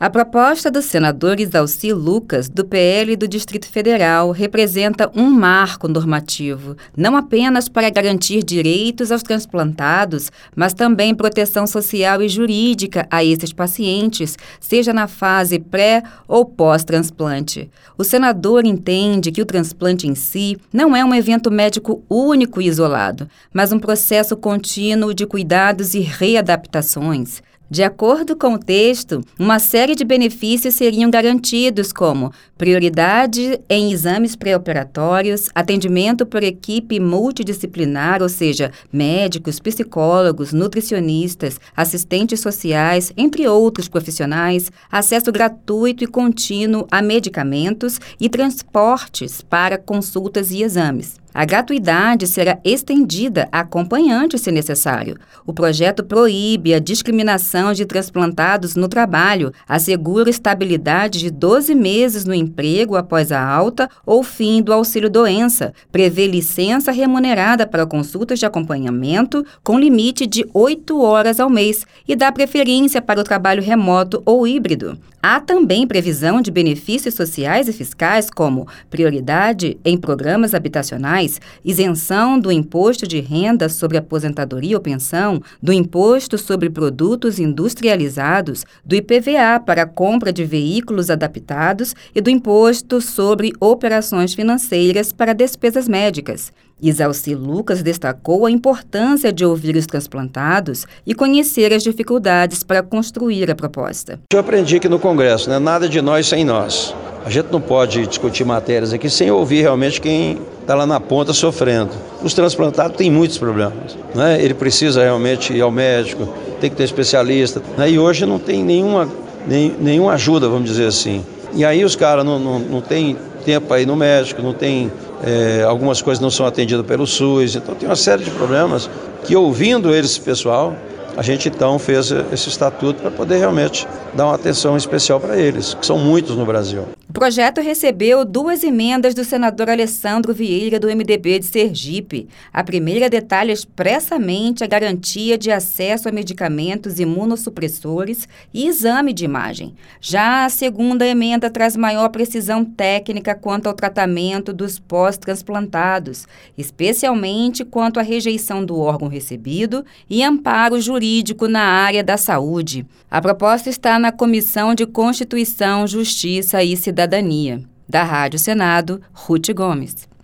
A proposta do senador Isalci Lucas, do PL do Distrito Federal, representa um marco normativo, não apenas para garantir direitos aos transplantados, mas também proteção social e jurídica a esses pacientes, seja na fase pré ou pós-transplante. O senador entende que o transplante em si não é um evento médico único e isolado, mas um processo contínuo de cuidados e readaptações. De acordo com o texto, uma série de benefícios seriam garantidos, como prioridade em exames pré-operatórios, atendimento por equipe multidisciplinar, ou seja, médicos, psicólogos, nutricionistas, assistentes sociais, entre outros profissionais, acesso gratuito e contínuo a medicamentos e transportes para consultas e exames. A gratuidade será estendida a acompanhantes, se necessário. O projeto proíbe a discriminação de transplantados no trabalho, assegura estabilidade de 12 meses no emprego após a alta ou fim do auxílio-doença, prevê licença remunerada para consultas de acompanhamento com limite de 8 horas ao mês e dá preferência para o trabalho remoto ou híbrido. Há também previsão de benefícios sociais e fiscais, como prioridade em programas habitacionais, isenção do imposto de renda sobre aposentadoria ou pensão, do imposto sobre produtos industrializados, do IPVA para a compra de veículos adaptados e do imposto sobre operações financeiras para despesas médicas. Isalci Lucas destacou a importância de ouvir os transplantados e conhecer as dificuldades para construir a proposta. Eu aprendi aqui no Congresso, nada de nós sem nós. A gente não pode discutir matérias aqui sem ouvir realmente quem está lá na ponta sofrendo. Os transplantados têm muitos problemas, Ele precisa realmente ir ao médico, tem que ter especialista, E hoje não tem nenhuma ajuda, vamos dizer assim. E aí os caras não têm tempo para ir no médico, não tem... algumas coisas não são atendidas pelo SUS, então tem uma série de problemas que, ouvindo esse pessoal, a gente então fez esse estatuto para poder realmente dar uma atenção especial para eles, que são muitos no Brasil. O projeto recebeu 2 emendas do senador Alessandro Vieira, do MDB de Sergipe. A primeira detalha expressamente a garantia de acesso a medicamentos imunossupressores e exame de imagem. Já a segunda emenda traz maior precisão técnica quanto ao tratamento dos pós-transplantados, especialmente quanto à rejeição do órgão recebido e amparo jurídico na área da saúde. A proposta está na Comissão de Constituição, Justiça e Cidadania. Da Rádio Senado, Ruth Gomes.